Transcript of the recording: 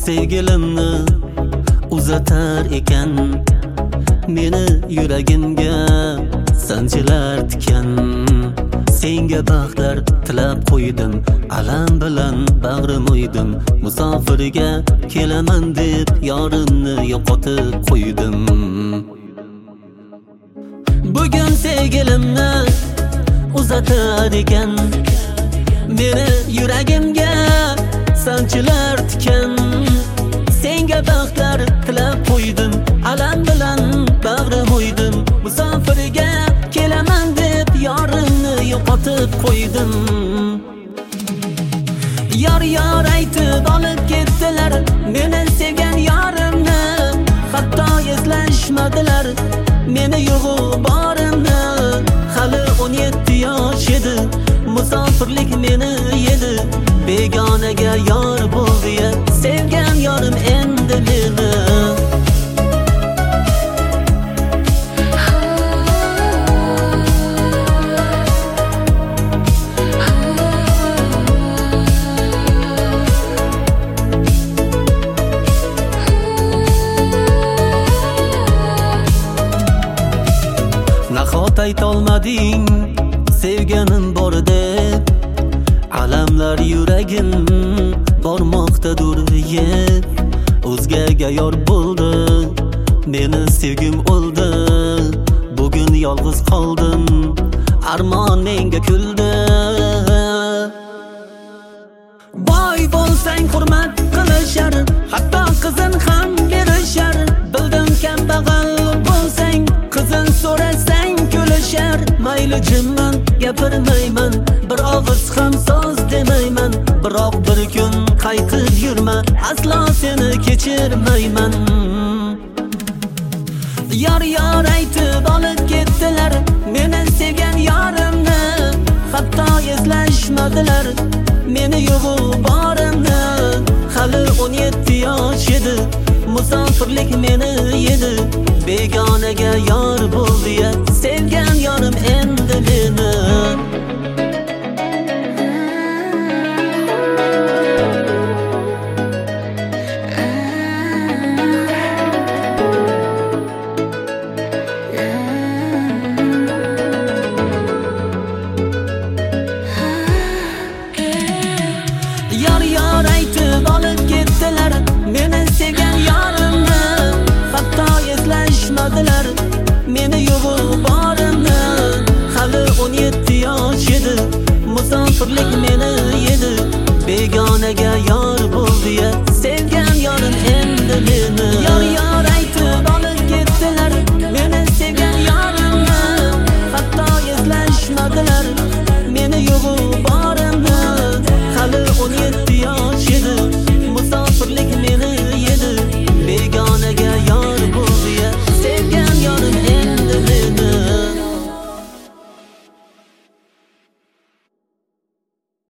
sevgilimni uzatar ekan, meni yuragimga sanchilar tikan. Senga baxtlar tilab qo'ydim, alam bilan bag'rim o'ydim. Musofirga kelaman deb yorimni yo'qotib qo'ydim. Bugun sevgilimni uzatar ekan, meni yuragimga sanchilar tikan. Senga baxtlar tilab qo'ydim, alam bilan bag'rim o'ydim. Musofirga kelaman deb yorimni yo'qotib qo'ydim. Yor aytib olib ketdilar meni sevgan yorimni, hatto eslashmadilar meni yo'g'u borimni. Hali 17 yosh edi, musofirlik meni yedi. Begonaga yor bo'ldi ya, sevgan yorim endi meni. Nahot aytolmading sevganim bor deb, alamlar yuragim bormoqdadur yeb. O'zgaga yor bo'ldi, meni sevgim o'ldi. Bugun yolg'iz qoldim, armon menga kuldi. Boy bo'lsang hurmat qilishar, hatto qizin ham berishar. Bildim kambag'al bo'lsang, qizin so'rasang kulishar. Mayli jimman gapirmayman, bir og'iz ham so'z demayman. Biroq bir kun qayqib yurma, aslo seni kechirmayman. Yor aytib olib ketdilar meni sevgan yorimni, hatto eslashmadilar meni yo'g'u borimni. Hali 17 yosh edi, musofirlik meni yedi. Begonaga yor bo'ldi ya, sevgan yorim endi meni. Yor aytib olib ketdilar meni sevgan yorimni, hatto eslashmadilar meni yo'g'u borimni. Hali 17 yosh edi, musofirlik meni yedi. Begonaga yor bo'ldi ya,